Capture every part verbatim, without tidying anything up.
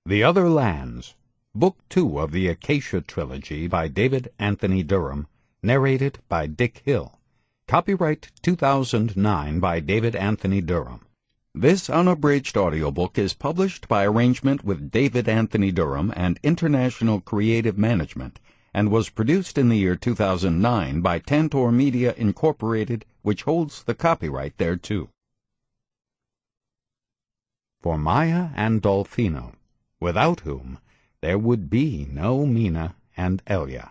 The Other Lands, Book Two of the Acacia Trilogy by David Anthony Durham, narrated by Dick Hill. Copyright two thousand nine by David Anthony Durham. This unabridged audiobook is published by arrangement with David Anthony Durham and International Creative Management, and was produced in the year two thousand nine by Tantor Media Incorporated, which holds the copyright thereto. For Maya and Dolfino, without whom there would be no Mina and Elia.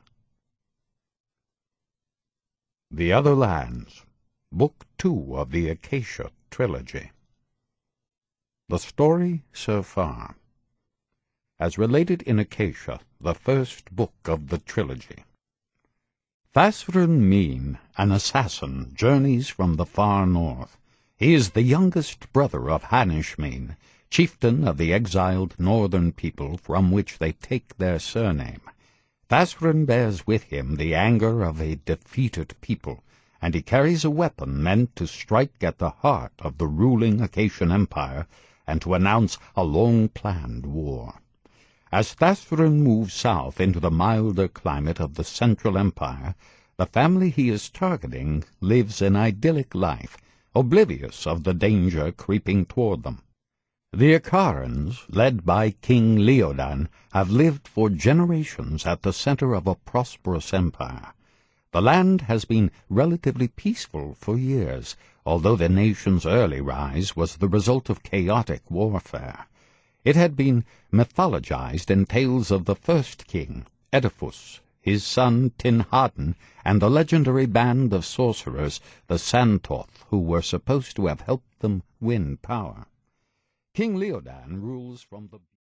The Other Lands, Book Two of the Acacia Trilogy. The story so far, as related in Acacia, the first book of the trilogy. Thasren Meen, an assassin, journeys from the far north. He is the youngest brother of Hanish Meen, chieftain of the exiled northern people from which they take their surname. Thasren bears with him the anger of a defeated people, and he carries a weapon meant to strike at the heart of the ruling Acacian Empire and to announce a long-planned war. As Thasren moves south into the milder climate of the Central Empire, the family he is targeting lives an idyllic life, oblivious of the danger creeping toward them. The Akarans, led by King Leodan, have lived for generations at the center of a prosperous empire. The land has been relatively peaceful for years, although the nation's early rise was the result of chaotic warfare. It had been mythologized in tales of the first king, Oedipus, his son Tinhaden, and the legendary band of sorcerers, the Santoth, who were supposed to have helped them win power. King Leodan rules from the